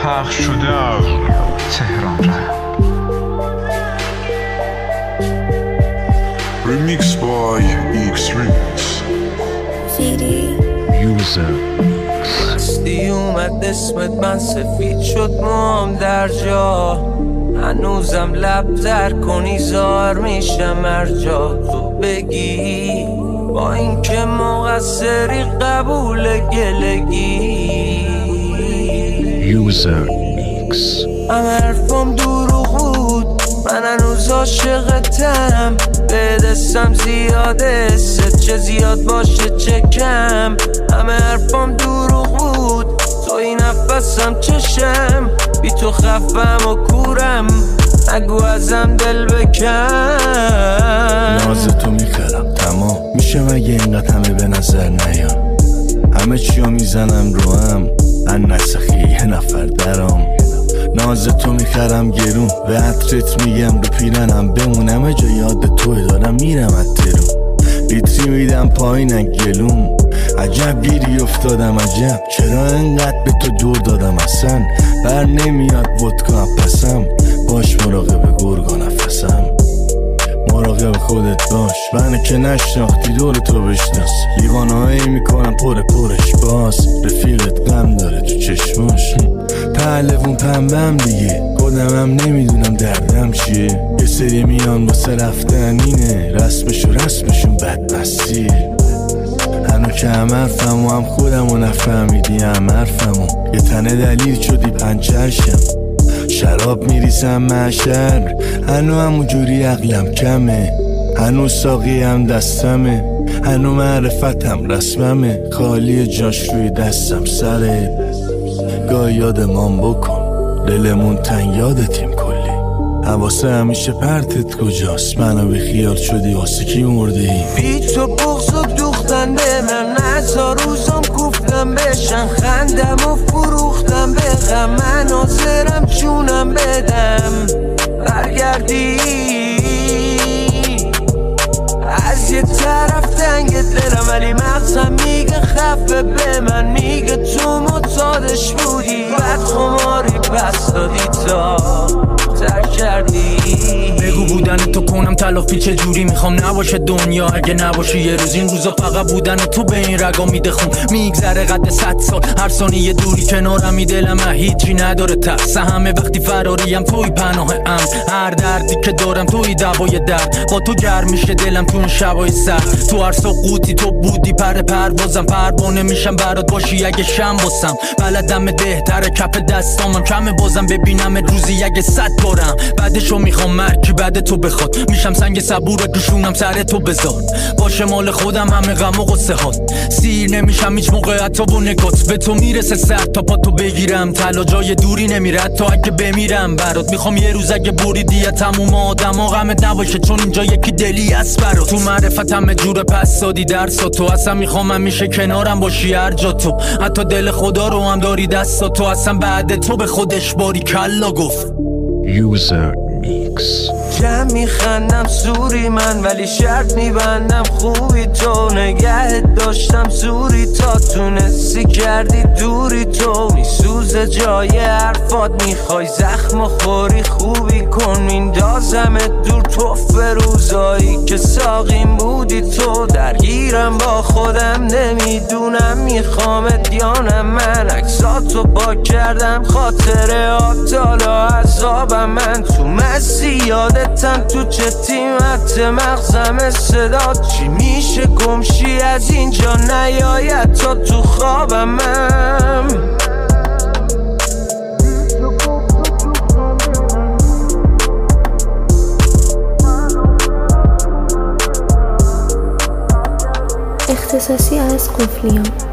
پخش شده از تهران رپ. Remix by X-Remix. User مستی اومد اسمت من سفید شد موام در جا، هنوزم لب تر کنی زار میشم هر جا تو بگی، با اینکه مقصری قبول گلگی. User Mix. همه حرفم دروغ بود، من هنوز عاشقتم، به دستم زیاده ست، چه زیاد باشه چه کم. همه حرفم دروغ بود، توی نفسم چشم، بی تو خفم و کورم، نگو ازم دل بکن. ناز تو میخرم تمام میشه مگه اینقدر همه به نظر نیان، همه چیو میزنم رو هم من نسخی یه نفر درام. ناز تو میخرم گرون، به عطرت میگم رو پیرنم بمونم، جا یاد توی دارم میرم اترون، لیتری میدم پایینن گلوم. عجب گیری افتادم عجب، چرا انقدر به تو دور دادم، اصلا بر نمیاد ودکا پسم، باش مراقب گرگا نفسم، مراقب خودت باش، منو که نشناختی دور تو بشناس، لیوانه هایی میکنم پرش باز، رفیقت غم داره تو چشماش، پهلوون پنبم دیگه، خودمم نمیدونم دردم چیه، یه سری میان واسه رفتن اینه، رسمشون بدبستیه. هنو که هم حرفمو هم خودمو نفهمیدی هم حرفمو، یه تنه دلیل شدی پنچرشم، شراب میریسم محشر، هنو همونجوری عقلم کمه، هنو ساقی هم دستمه، هنو معرفتم رسممه، خالی جاش روی دستم سره، گاه یادمان بکن دلمون تنگ یادتیم کلی، حواسه همیشه پرتت کجاست، منو به خیال شدی واسه کی مرده ای. بی تو بغض و دوختن به من، نزا روزم کوفتم بشن، خندم و فروختم به غم، من حاضرم جونم بدم برگردی. از یه طرف تنگ دلم ولی مغزم میگه خفه به من، میگه تو معتادش بودی، بعد خماری پس دادی تا ترک کردی. بگو بودن تو کنم تلافی چجوری، میخوام نباشه دنیا اگه نباشی یه روز، این روزا فقط بودن تو به این رگا میده خون، میگذره قد 100 سال، هر ثانیه دوری کنارمی دلم هیچی نداره ترس، همه وقتی فراریم توی پناه ام، هر دردی که دارم توی دوای درد، با تو گرم میشه دلم تو این شبای سرد، تو هر سقوطی تو بودی پروازم، پروانه میشم برات باشی اگه شم باسم، بلدم بهتره کف دستامم کمه بازم ببینم روزی اگه 100 بارم، بعدشو میخوام مرکی بعد تو بخواد، میشم سنگ صبورت روشونم سر تو بذار، باشه مال خودم همه غم و غصه هات، سیر نمیشم هیچ موقع حتی با نگات، به تو میرسه سر تا پا تو بگیرم، طلا جای دوری نمیره تا اگه بمیرم برات، میخوام یه روز اگه بریدی تموم آدما غمت نباشه، چون اینجا یکی دلی است برات، تو معرفت همه جور پس دادی درسا، تو اصلا میخوام همیشه کنارم باشی هر جا تو، حتی دل خدا رو هم داری دستا، تو اصلا بعد تو به خودش باری کلا گفت. User Mix. جمع میخندم سوری من ولی شرط میبندم خوبی تو، نگهت داشتم زوری تا تونستی کردی دوری، تو میسوزه جای حرفات، میخوای زخم خوری خوبی کن، میندازمت دور توف روزایی که ساقیم بودی تو، درگیرم با خودم نمیدونم میخوامت یا نه، من عکساتو پاک کردم خاطره آتالا عذابم، من تو مستی یادتم تو چتیمت مغزم صدات، چی میشه گمشی از اینجا نیاید تا تو خوابم من. اختصاصی از قفلیان.